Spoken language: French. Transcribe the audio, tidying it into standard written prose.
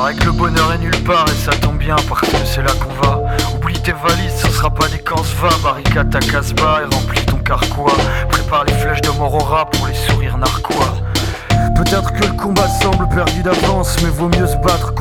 Paraît que le bonheur est nulle part et ça tombe bien parce que c'est là qu'on va. Oublie tes valises, ce sera pas des camps va. Barricade ta casse-bas et remplis ton carquois. Prépare les flèches de Morora pour les sourires narquois. Peut-être que le combat semble perdu d'avance, mais vaut mieux se battre